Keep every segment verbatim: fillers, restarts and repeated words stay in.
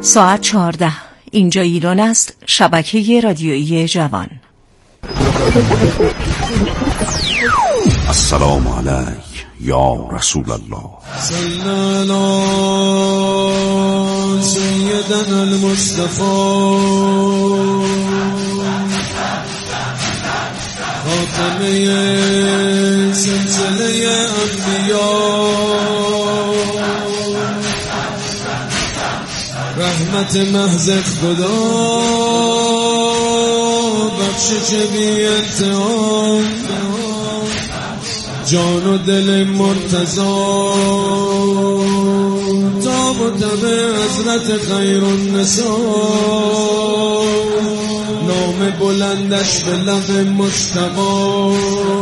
ساعت چهارده. اینجا ایران است. شبکه رادیویی جوان. السلام علیک یا رسول الله. صلنا سیدنا المصطفى خاتمه سلسله انبیاء، رحمت محض خدا، بخشش بی انتها، جان و دل مرتضی، تاب و تب حضرت خیر النساء، نام بلندش به لب مجتبی،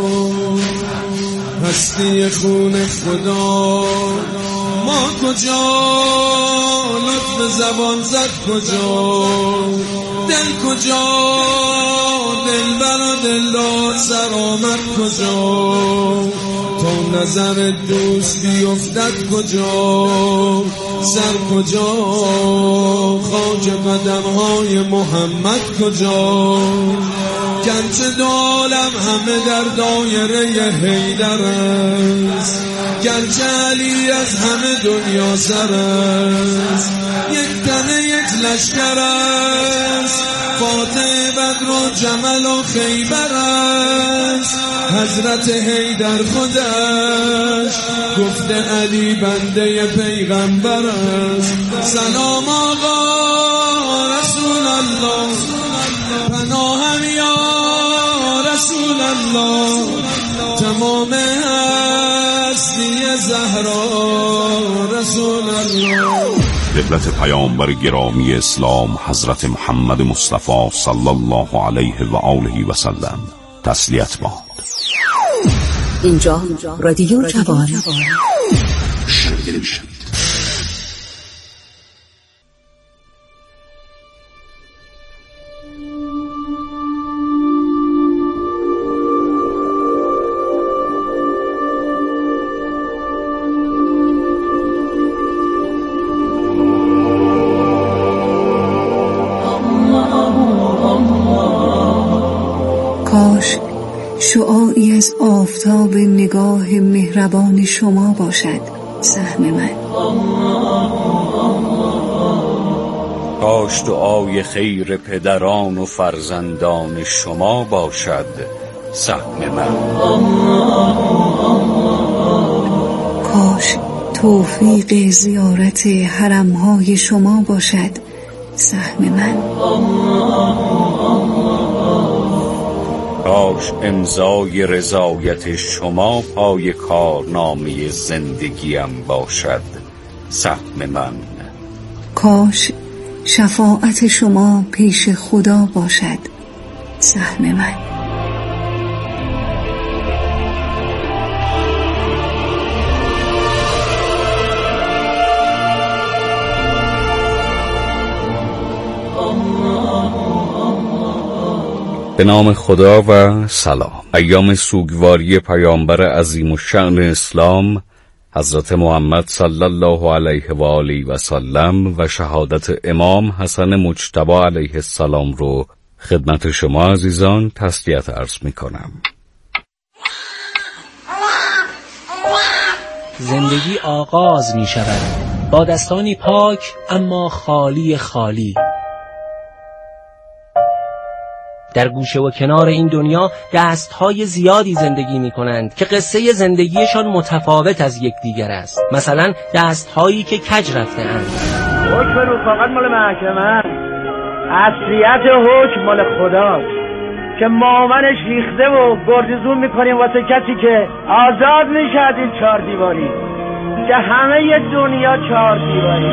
هستی خون خدا. ما کجا لطف زبان زد کجا، دل کجا دل برا دلدار سر آمد کجا، تا نظر دوست بیفتد کجا، سر کجا خاک قدمهای محمد کجا، گرچه دو عالم همه در دایره حیدر است، گرچه علی از همه دنیا سر است، یک تنه یک لشکر است، فاتح بدر و جمل و خیبر است، حضرت حیدر خودش گفته علی بنده پیغمبر است. سلام آقا رسول الله، پناهم یا رسول الله، تمام هستی زهرا رسول الله. قبلت پیامبر گرامی اسلام حضرت محمد مصطفی صلی الله علیه و آله و سلم تسلیت باد. اینجا رادیو جوان. کاش شعاعی از آفتاب نگاه مهربان شما باشد سهم من. کاش دعای خیر پدران و فرزندان شما باشد سهم من. کاش توفیق زیارت حرمهای شما باشد سهم من. کاش امضای رضایت شما پای کارنامه زندگیم باشد سهم من. کاش شفاعت شما پیش خدا باشد سهم من. به نام خدا و سلام. ایام سوگواری پیامبر عظیم الشأن اسلام حضرت محمد صلی الله علیه و آله و سلم و شهادت امام حسن مجتبی علیه السلام رو خدمت شما عزیزان تسلیت عرض می کنم. زندگی آغاز می شود با دستانی پاک اما خالی خالی. در گوشه و کنار این دنیا دستهای زیادی زندگی می کنند که قصه زندگیشان متفاوت از یکدیگر است. مثلا دستهایی که کج رفته اند. حکم رفاقت مال محکمه، اصلیت حکم مال خداست که مامنش ریخته و گردزون میکنیم واسه کسی که آزاد میشد این چهار دیواری، که همه ی دنیا چهار دیواری.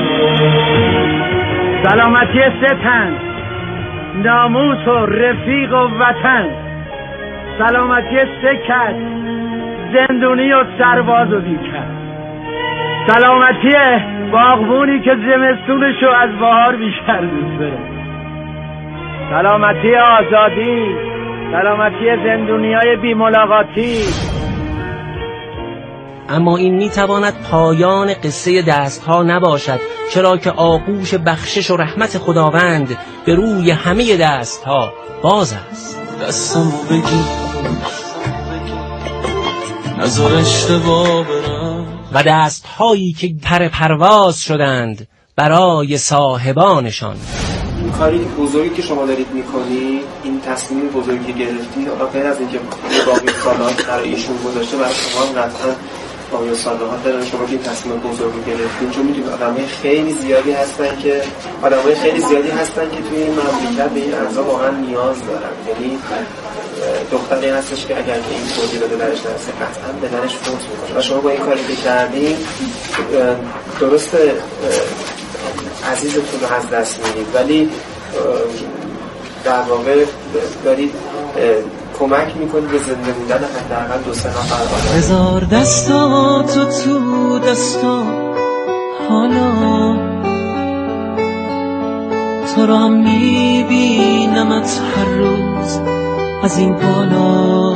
سلامتی سه تن، ناموس و رفیق و وطن، سلامتی سه کس، زندونی و سرباز و بیکس، سلامتی باغبونی که زمستونشو از بهار بیشتر دوست داره، سلامتی آزادی، سلامتی زندونیای بی ملاقاتی، اما این میتواند پایان قصه دستها نباشد، چرا که آغوش بخشش و رحمت خداوند به روی همه دستها باز است. دستمو بگیر نذار اشتباه برم، و دستهایی که پر پرواز شدند برای صاحبانشان. این کاری بزرگی که شما دارید میکنید، این تصمیم بزرگی که گرفتید، حالا غیر از اینکه باقی سالات برای ایشون گذاشته، برای شما هم قطعا باقی سالات دارن شما که این تصمیم بزرگی گرفتید. چون میدونید آدمای خیلی زیادی هستن که آدمای خیلی زیادی هستن که توی این مملکت به این اعضا واقعا نیاز دارن. یعنی دختری هستش که اگر که این توجیه بده درش نرسه قطعا به درش فوت میکنه و شما با این کاری که کردین درسته عزیزتون رو از دست میدید، ولی در واقع دارید کمک میکنید به زنده بودن حداقل دو سه نفر آدم. بذار دستاتو تو دستا حالا تو را میبینمت هر روز از این بالا.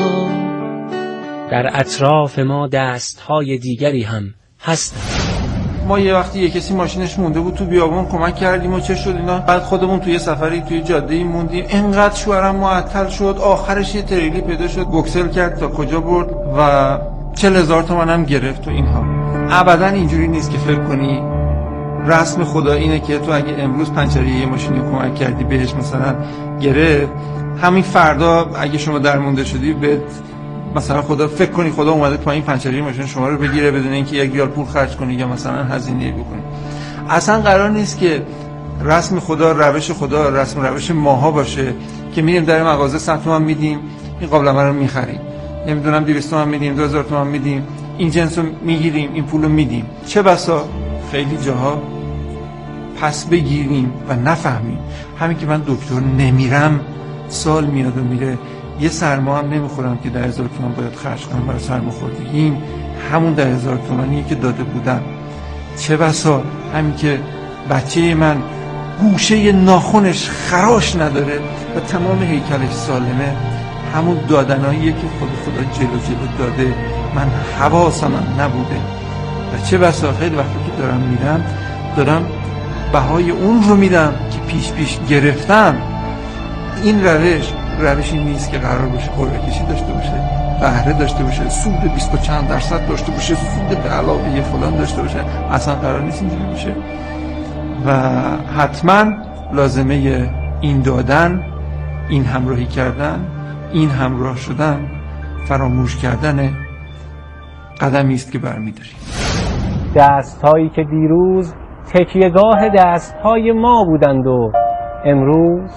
در اطراف ما دستهای دیگری هم هستند. ما یه وقتی یه کسی ماشینش مونده بود تو بیابون کمک کردیم و چه شد اینا، بعد خودمون توی سفری توی جاده‌ای موندیم، انقدر شوهرم معطل شد، آخرش یه تریلی پیدا شد بوکسل کرد تا کجا برد و چهل هزار تومان هم گرفت. و اینها ابدا اینجوری نیست که فکر کنی رسم خدا اینه که تو اگه امروز پنچری یه ماشینی کمک کردی بهش مثلا گرفت، همین فردا اگه شما درمونده شدی به مثلا خدا فکر کنی خدا اومده پایین پنچری ماشین شما رو بگیره بدون اینکه یک ریال پول خرج کنی یا مثلا هزینه بکنی. اصلا قرار نیست که رسم خدا، روش خدا، رسم روش ماها باشه که میریم در مغازه صد تومن میدیم این قابلمه رو میخریم، نمیدونم دویست تومن میدیم، دو هزار تومن میدیم این جنس رو میگیریم، این پول رو میدیم. چه بسا خیلی جاها پس بگیریم و نفهمیم. همین که من دکتر نمیرم سال میاد و میره، یه سرما هم نمیخورم که ده هزار تومان باید خرج کنم برای سرماخوردگی، این همون ده هزار تومانیه که داده بودم. چه بسا همین که بچه من گوشه ناخنش خراش نداره و تمام هیکلش سالمه، همون دادناییه که خود خدا جلو جلو داده، من حواسم نبوده. و چه بسا خیلی وقتی که دارم میرم دارم بهای اون رو میدم که پیش پیش گرفتم. این روش روشی نیست که قرار باشه قرعه کشی داشته باشه، بهره داشته باشه، سود بیست و چند درصد داشته باشه، سود به علاوه یه فلان داشته باشه. اصلا قرار نیست اینجوری باشه و حتما لازمه این دادن، این همراهی کردن، این همراه شدن، فراموش کردن قدمی است که برمی‌داریم. دست‌هایی که دیروز تکیهگاه دست‌های ما بودند و امروز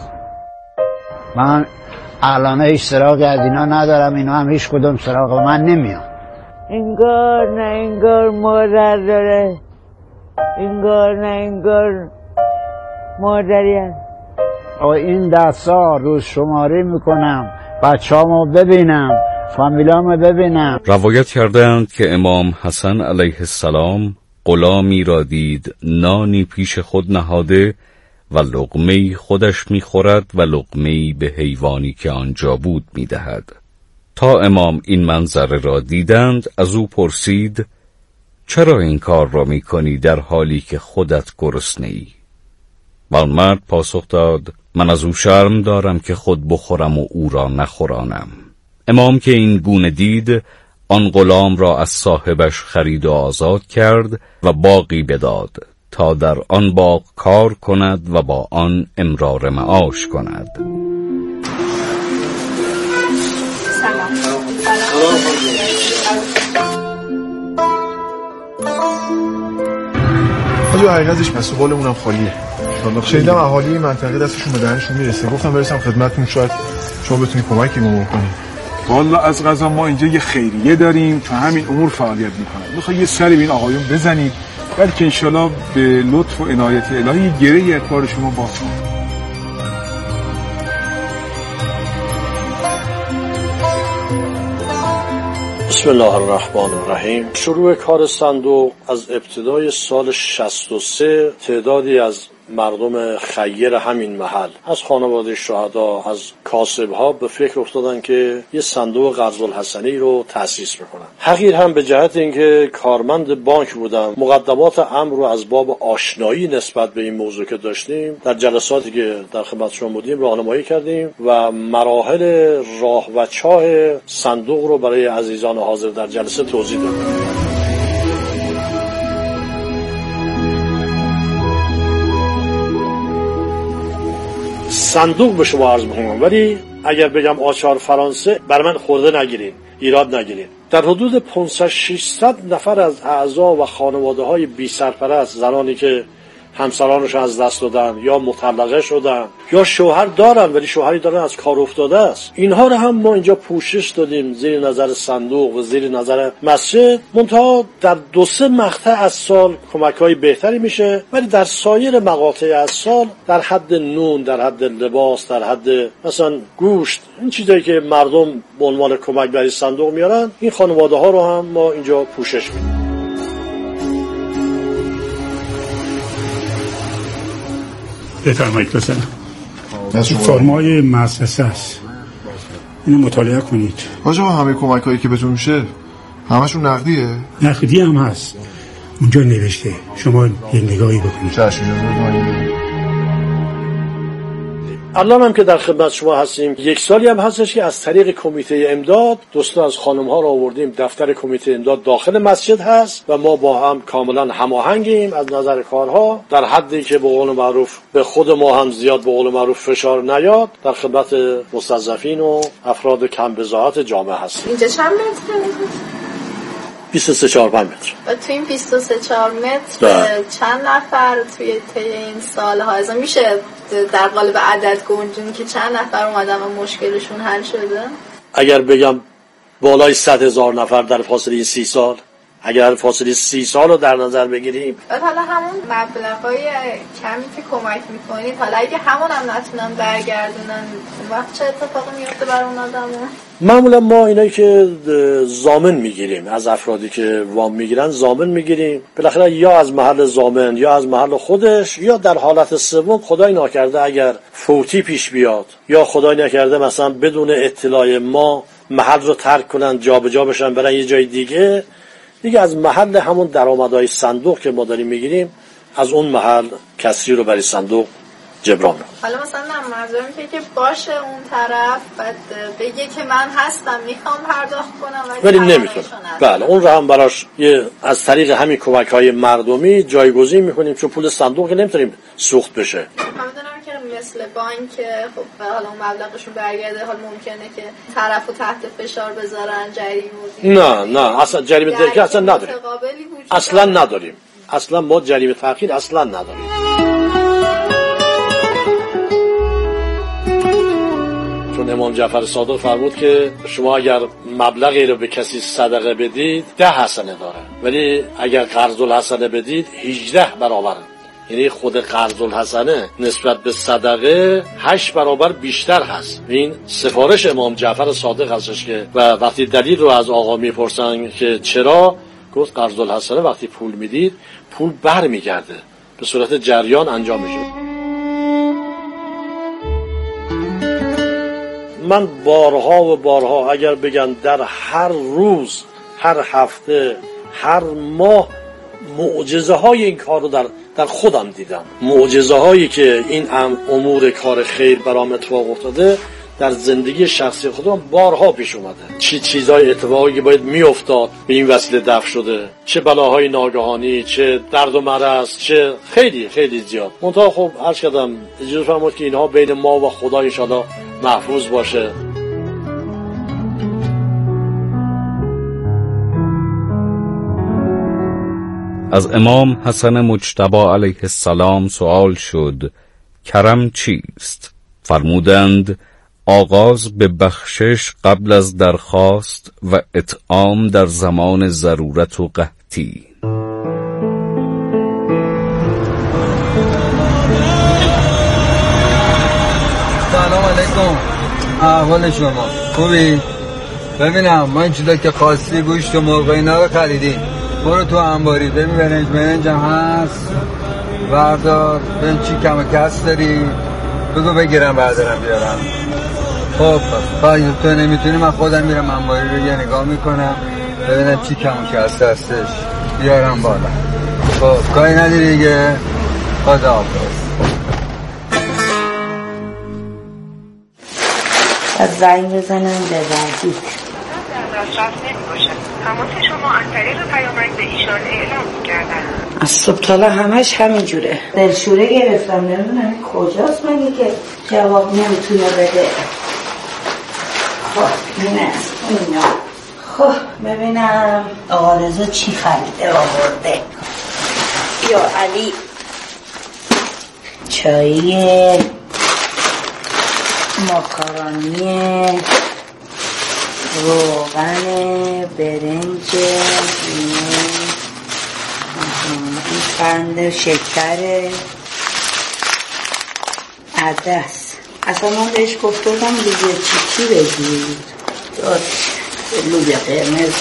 من الان هیچ سراغ از اینا ندارم، اینا هم هیچ کدوم سراغ من نمیان. انگار نه انگار مادر داره، انگار نه انگار مادری هست. این دستا روز شماری میکنم، بچه‌امو ببینم، فامیلامو ببینم. روایت کردند که امام حسن علیه السلام غلامی را دید نانی پیش خود نهاده و لقمه‌ای خودش می‌خورد و لقمه‌ای به حیوانی که آنجا بود می‌دهد. تا امام این منظره را دیدند از او پرسید چرا این کار را می‌کنی در حالی که خودت گرسنه‌ای؟ و آن مرد پاسخ داد من از او شرم دارم که خود بخورم و او را نخورانم. امام که این گونه دید آن غلام را از صاحبش خرید و آزاد کرد و باغی بداد تا در آن باغ کار کند و با آن امرار معاش کند. حالا حقیقتش پس قولمونم خالیه. شنیدم اهالی منطقه دستشون به دهنشون میرسه، گفتم برسم خدمتتون شاید شما بتونید کمکیمون بکنید. والا از قضا ما اینجا یه خیریه داریم تو همین امور فعالیت میکنم. میخوای یه سری به این آقایون بزنید بلکه انشالله به لطف و عنایت الهی گره اعتبار شما باز کنید. بسم الله الرحمن الرحیم. شروع کار صندوق از ابتدای سال شصت و سه تعدادی از مردم خیر همین محل از خانواده شهدا، از کاسب‌ها به فکر افتادن که یه صندوق قرض‌الحسنی رو تأسیس بکنن. حقیر هم به جهت اینکه کارمند بانک بودم، مقدمات امر رو از باب آشنایی نسبت به این موضوع که داشتیم در جلساتی که در خدمت شما بودیم راهنمایی کردیم و مراحل راه و چاه صندوق رو برای عزیزان حاضر در جلسه توضیح دادیم. صندوق به شما عرض می‌کنم، ولی اگر بگم آچار فرانسه بر من خورده نگیرین، ایراد نگیرین. در حدود پانصد ششصد نفر از اعضا و خانواده‌های بی سرپرست، زنانی که همسرانش از دست دادن یا مطلقه شدن یا شوهر دارن ولی شوهری دارن از کار افتاده است، اینها رو هم ما اینجا پوشش دادیم زیر نظر صندوق و زیر نظر مسجد. منتها در دو سه مقطع از سال کمک‌های بهتری میشه، ولی در سایر مقاطع از سال در حد نون، در حد لباس، در حد مثلا گوشت، این چیزایی که مردم به عنوان کمک برای صندوق میارن، این خانواده ها رو هم ما اینجا پوشش میدیم. بفرمایید لطفاً. این فرمای مؤسسه است، اینو مطالعه کنید. آقا همه کمک‌هایی که بهتون میشه همشون نقدیه؟ نقدی هم هست، اونجا نوشته، شما یه نگاهی بکنید. چشم. الان هم که در خدمت شما هستیم، یک سالی هم هستش که از طریق کمیته امداد دوستا از خانم ها رو آوردیم. دفتر کمیته امداد داخل مسجد هست و ما با هم کاملا هماهنگیم از نظر کارها، در حدی که به قول معروف به خود ما هم زیاد به قول معروف فشار نیاد، در خدمت مستضعفین و افراد کم بضاعت جامعه هستیم. اینجا چند متر؟ بیست و سه چهار پنج متر. و توی این بیست و سه چهار متر چند نفر توی طی این سال‌ها از میشه در قالب عدد گنجون که چند نفر اومدن و مشکلشون حل شده؟ اگر بگم بالای صد هزار نفر در فاصله سی سال، اگر فاصله سی سال رو در نظر بگیریم، حالا همون مبلغ‌های کمی که کمک می‌کنید، حالا اگه همون هم نتونن برگردونن، وقت چه اتفاقی میفته برای اون آدم‌ها؟ معمولا ما اینایی که ضامن میگیریم از افرادی که وام میگیرن، ضامن میگیریم بالاخره یا از محل ضامن یا از محل خودش، یا در حالت سوم خدای ناکرده اگر فوتی پیش بیاد یا خدای نکرده مثلا بدون اطلاع ما محل رو ترک کنن، جابجا بشن برن یه جای دیگه، دیگه از محل همون درآمدهای صندوق که ما داریم میگیریم از اون محل کسری رو برای صندوق جبران میکنه. حالا مثلا من منظورم اینه که باشه اون طرف بعد بگه که من هستم میخوام پرداخت کنم ولی نمیتونه. بله اون رو هم براش یه از طریق همین کمک‌های مردمی جایگزین میکنیم، چون پول صندوق که نمیتونیم سوخت بشه. من میدونم که مثل بانک خب حالا اون مبلغشون برگرده، حال ممکنه که طرفو تحت فشار بذارن، جریمه. نه نه اصلا جریمه که اصلا نداریم. اصلا نداریم. اصلا ما جریمه تأخیر اصلا نداریم. چون امام جعفر صادق فرمود که شما اگر مبلغی رو به کسی صدقه بدید ده حسنه داره، ولی اگر قرض الحسنه بدید هجده برابر، یعنی خود قرض الحسنه نسبت به صدقه هشت برابر بیشتر هست. این سفارش امام جعفر صادق هستش که و وقتی دلیل رو از آقا میپرسن که چرا، گفت قرض الحسنه وقتی پول میدید پول بر میگرده، به صورت جریان انجام میشه. من بارها و بارها اگر بگم در هر روز، هر هفته، هر ماه معجزه های این کار رو در در خودم دیدم. معجزه هایی که این امور کار خیر برام اتفاق افتاده در زندگی شخصی خودم بارها پیش اومده. چه چیزای اتفاقی که باید میافتاد به این وسیله دفع شده، چه بلاهای ناگهانی، چه درد و مرض، چه خیلی خیلی زیاد. منتها خب عرض کردم اجازه فرمایید که اینها بین ما و خدا ان شاءالله محفوظ باشه. از امام حسن مجتبی علیه السلام سوال شد کرم چیست؟ فرمودند آغاز به بخشش قبل از درخواست و اطعام در زمان ضرورت و قحطی. سلام علیکم، احوال شما خوبی؟ ببینم ما این چیزا که خواستی گوشت و مرغ اینا رو خریدیم، برو تو انباری ببین برنج برنج هم هست و بردار ببین چی کم و کس داری بگو بگیرم بردارم بیارم. خب پس تو نمیتونی من خودم میرم انباری رو یه نگاه میکنم ببینم چی کم و کس هستش بیارم بالا. خب کاری نداری دیگه. خدا حافظ. از زنگ بزنم به وحید. تماس شما از طریق پیامک به ایشان اعلام کردن. از صبح تا حالا همش همینجوره. دلشوره گرفتم نمیدونم کجاست مگه که جواب نمیتونه بده. خب این است اینا. خب ببینم آقا رضا چی خریده آورده. یا علی چایی ماکارونی روغن برنج این قند شکر عدس. اصلا من بهش گفته بودم لوبیا چی چی بگید داد لوبیا قرمز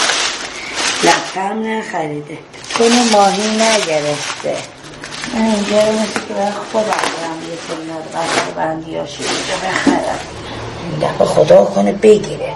لبخم نخریده تون ماهی نگرفته. من اینجا رو مثل که باید خودم برم یه تون قطر بندی هاشو اینجا بخرم این دفعه خدا کنه بگیره.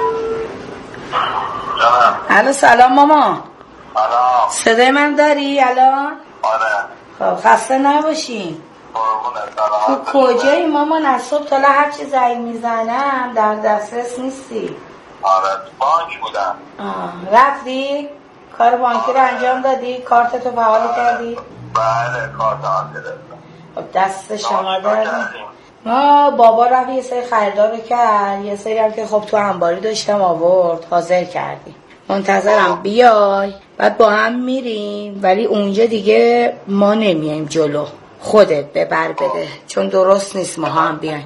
الو سلام ماما. سلام. صدای من داری الان؟ آره. خب خسته نباشین. تو کجایی ماما؟ از صبح تا هر چی زنگ میزنم در دسترس نیستی. آره بانک بودم. آه. رفتی؟ کار بانکی رو انجام دادی؟ کارتتو فعال کردی؟ بله کارت هم گرفتم. خب دست شما داریم. ما بابا رفت یه سری خریدار رو کرد یه سری هم که خب تو انباری داشتم آورد حاضر کردیم. منتظرم بیای بعد با هم میریم ولی اونجا دیگه ما نمیایم جلو خودت ببر بده چون درست نیست ما هم بیایم.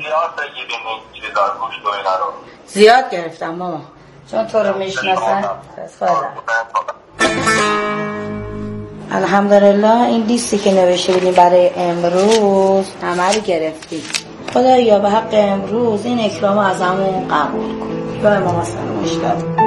زیاد گرفتم ماما چون تو رو میشناسن. الحمدلله این لیستی که نوشته بودیم برای امروز همه رو گرفتیم. خدایا به حق امروز این اکرام از همون قبول کن. یا امام حسن مشتاق.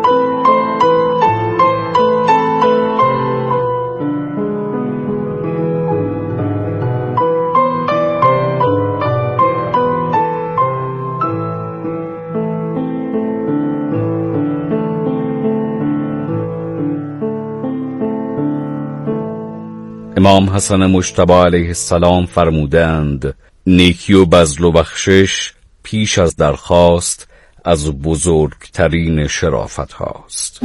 امام حسن مجتبی علیه السلام فرمودند نیکی و بذل و بخشش پیش از درخواست از بزرگترین شرافت هاست.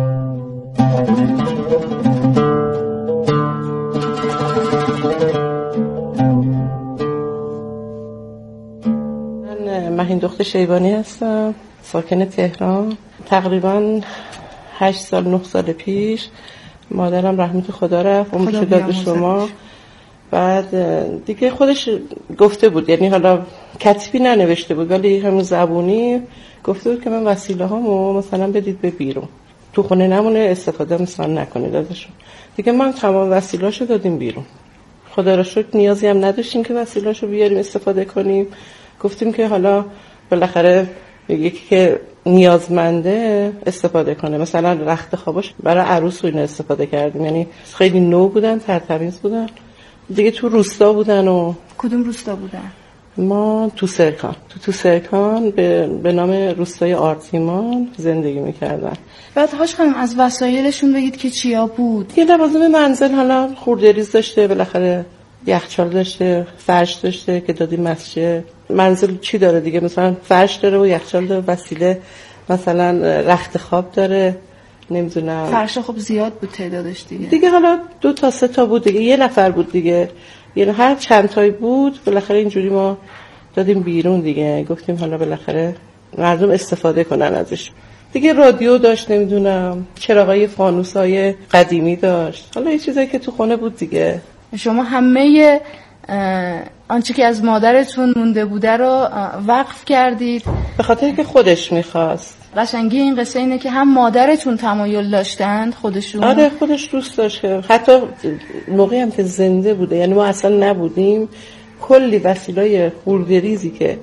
من مهین دختر شیبانی هستم ساکن تهران. تقریبا هشت سال نه سال پیش مادرم رحمت خدا رفت عمرشو داد به شما. بعد دیگه خودش گفته بود یعنی حالا کتبی ننوشته بود ولی همون زبونی گفته بود که من وسیله هامو مثلا بدید به بیرون تو خونه نمونه استفاده مثلا نکنید ازشون. دیگه من تمام وسیله‌اشو دادیم بیرون. خدا را شکر نیازی هم نداشتیم که وسیله‌اشو بیاریم استفاده کنیم. گفتیم که حالا بالاخره یکی که نیازمنده استفاده کنه. مثلا رخت خوابش برای عروس رو استفاده کردیم یعنی خیلی نو بودن ترتمیز بودن دیگه تو روستا بودن. و کدوم روستا بودن؟ ما تو سرکان تو تو سرکان به, به نام روستای آرتیمان زندگی میکردن. بعد هاش خانم از وسایلشون بگید که چیا بود؟ یه لوازم منزل حالا خوردریز داشته بالاخره یخچال داشته فرش داشته که دادیم مسجد. منزل چی داره دیگه مثلا فرش داره و یخچال داره وسیله مثلا رخت خواب داره نمیدونم فرش خب زیاد بود تعدادش دیگه دیگه حالا دو تا سه تا بود دیگه یه نفر بود دیگه یعنی هر چند تایی بود بالاخره اینجوری ما دادیم بیرون دیگه. گفتیم حالا بالاخره مردم استفاده کنن ازش دیگه. رادیو داشت نمیدونم چراغای فانوسای قدیمی داشت حالا یه چیزایی که تو خونه بود دیگه. شما همه آنچه که از مادرتون مونده بوده رو وقف کردید به خاطر که خودش میخواست. قشنگی این قصه اینه که هم مادرتون تمایل داشتند خودشون. آره خودش دوست داشت حتی موقعی هم که زنده بوده یعنی ما اصلا نبودیم کلی وسیلای خوردریزی که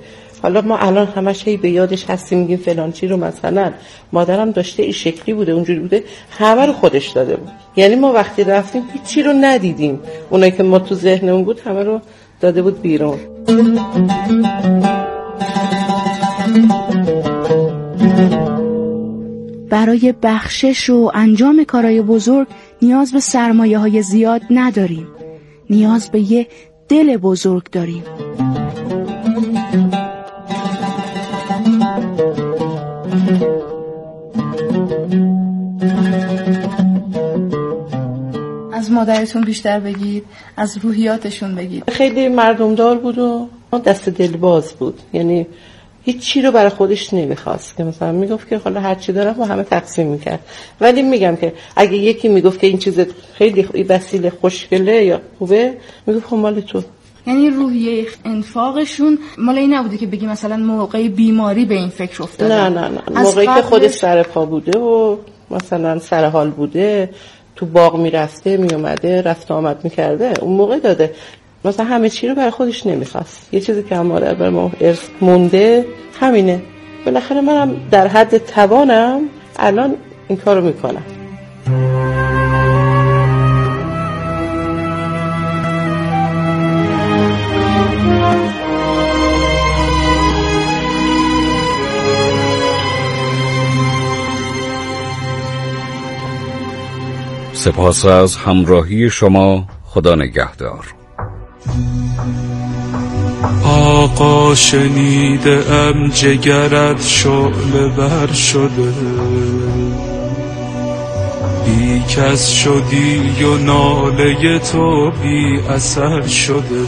حالا ما الان همش هی به یادش هستیم میگیم فلان چی رو، مثلا مادرم داشته این شکلی بوده اونجوری بوده، همه رو خودش داده بود. یعنی ما وقتی رفتیم هیچی رو ندیدیم، اونایی که ما تو ذهنمون بود همه رو داده بود بیرون. برای بخشش و انجام کارهای بزرگ نیاز به سرمایه های زیاد نداریم، نیاز به یه دل بزرگ داریم. از مادرتون بیشتر بگید، از روحیاتشون بگید. خیلی مردمدار بود و دست دلباز بود، یعنی هیچ چی رو برای خودش نمیخواست که مثلا میگفت که حالا هر چی دارم با همه تقسیم میکرد. ولی میگم که اگه یکی میگفت که این چیز خیلی وسیله خوشگله یا خوبه، میگفت خب مال تو. یعنی روحیه انفاقشون مال این نبوده که بگی مثلا موقع بیماری به این فکر افتاده. نه نه نه، موقعی که خودش سر پا بوده و مثلا سر حال بوده، تو باغ میرفته میومده، رفت آمد میکرده، اون موقع داده. مثلا همه چی رو برای خودش نمیخواست. یه چیزی که مادر بر ما ارث مونده همینه. بالاخره منم در حد توانم الان این کارو میکنم. سپاس از همراهی شما. خدا نگهدار. آقا شنیده ام جگرت شعله بر شده، بی کس شدی و ناله تو بی اثر شده.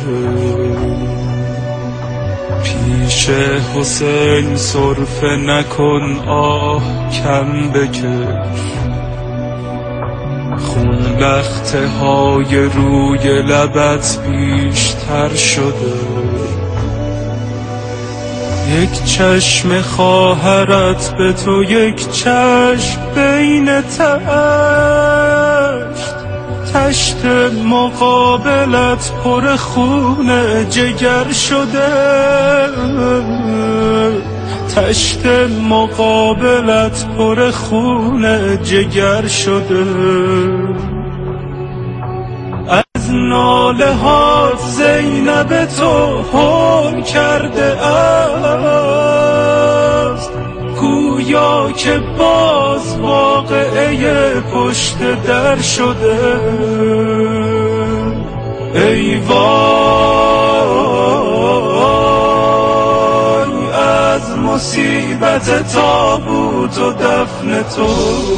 پیش حسین سرفه نکن آه کم بکش، خون لخته های روی لبت بیشتر شده. یک چشم خواهرت به تو یک چشم بین تشت، تشت مقابلت پر خون جگر شده، تشت مقابلت پر خون جگر شده. از ناله ها زینب تو هول کرده است، گویا که باز واقعه پشت در شده. ای وای از مصیبت تابوت و دفن تو،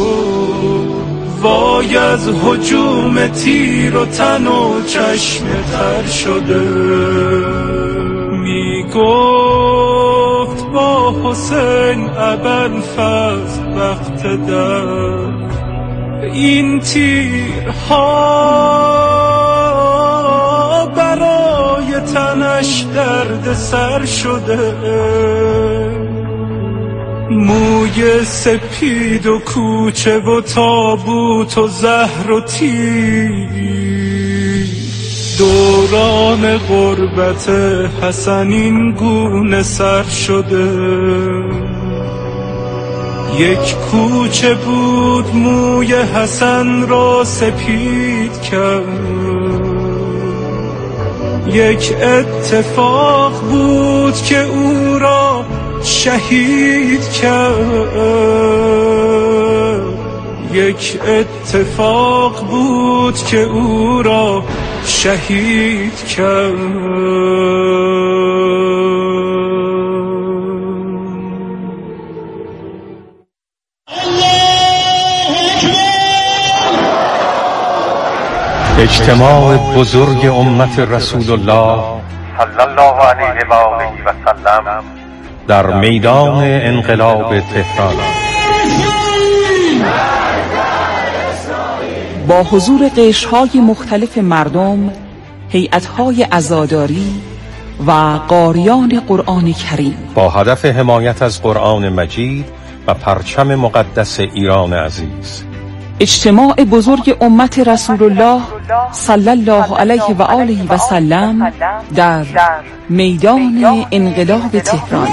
وای از هجوم تیر و تن و چشم تر شده. می گفت با حسین ابوالفضل وقت در، این تیرها برای تنش درد سر شده. موی سپید و کوچه و تابوت و زهر و تیر، دوران غربت حسن این گونه سر شده. یک کوچه بود موی حسن را سپید کرد، یک اتفاق بود که او را شهید کرد، یک اتفاق بود که او را شهید کرد. اجتماع بزرگ امت رسول الله صلی الله علیه و آله و سلم در میدان انقلاب تهران با حضور قشرهای مختلف مردم، هیئت‌های عزاداری و قاریان قرآن کریم با هدف حمایت از قرآن مجید و پرچم مقدس ایران عزیز. اجتماع بزرگ امت رسول الله صلی الله علیه و آله و سلم در میدان انقلاب تهران.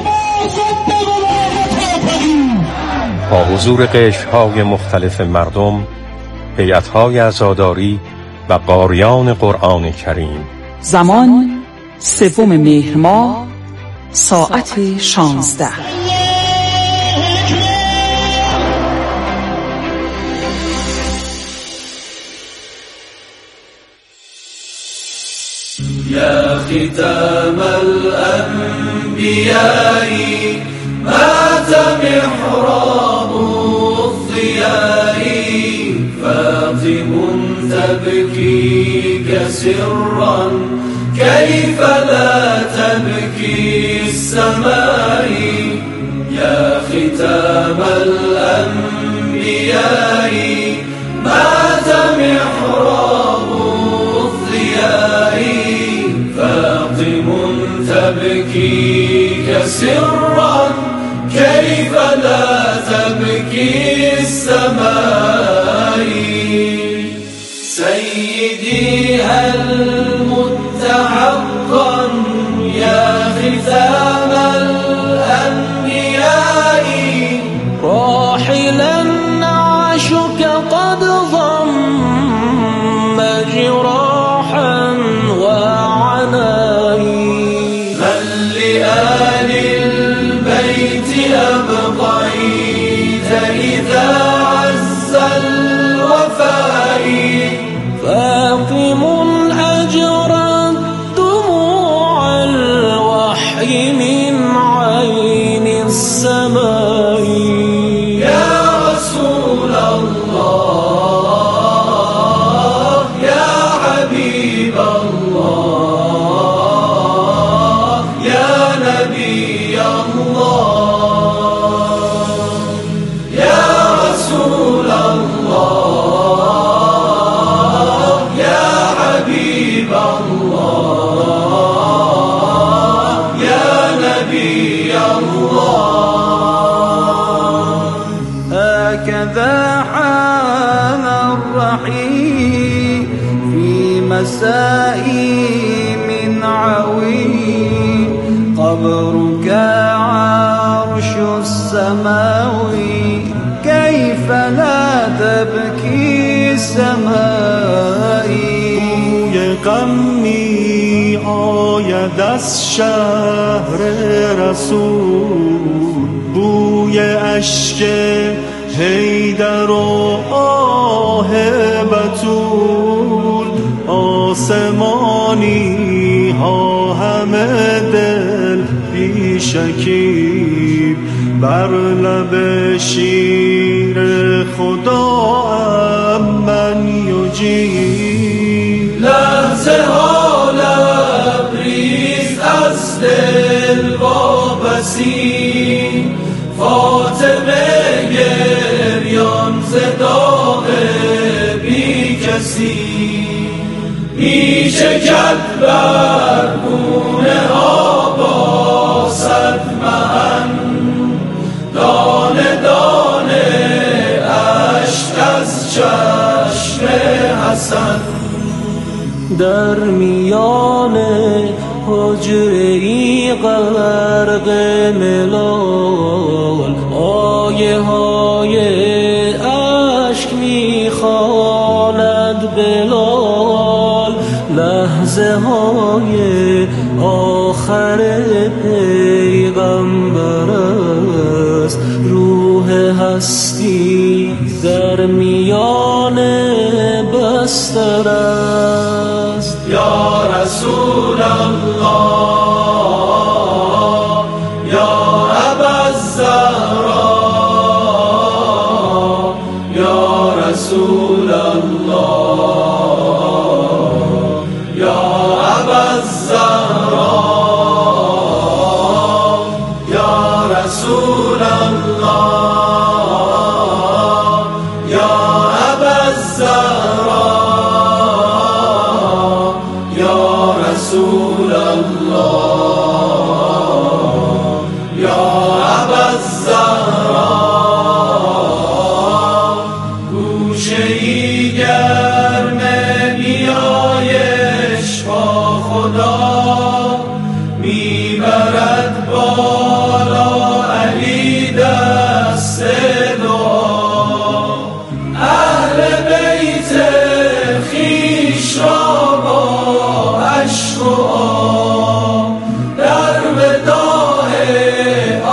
با حضور قشرهای مختلف مردم، هیئت‌های عزاداری و قاریان قرآن کریم. زمان سوم مهر ماه ساعت شانزده. يا ختام الأنبياء مات محراب الضياء فاطم تبكيك سرا كيف لا تبكي السماء يا ختام الأنبياء مات محراب الضياء فاطم تبكيك سرا كيف لا تبكي السماء سيدي هل مت حقا يا ختام الأنبياء راحلا عاشك قد ضم جراحا من لآل البيت أبقيت إذا عز الوفاء فاقم أجرى دموع الوحي من عين السماء يا رسول الله يا حبيب الله يا نبي الله يا رسول الله يا حبيب الله يا نبي الله هكذا حان الرحيل في مسائي من عوي قبرك عرش السماوي كيف لا تبكي سمائي بوی غمی آید از شهر رسول بوی اشک حیدر و آه بتول آسمانی ها همه دل بی شکیب بر لب شیر خدا من یجیب لحظه ها لبریز از دل واپسی فاطمه گریان ز داغ بی کسی می چکد بر گونه ها با صد مهن دانه دانه اشک از چشم حسن در میان حجره ای غرق ملال آیه های اشک میخواند بلال لحظه های آخر پیغمبر است روح هستی در میان بستر است یا رسول الله یا ابا الزهرا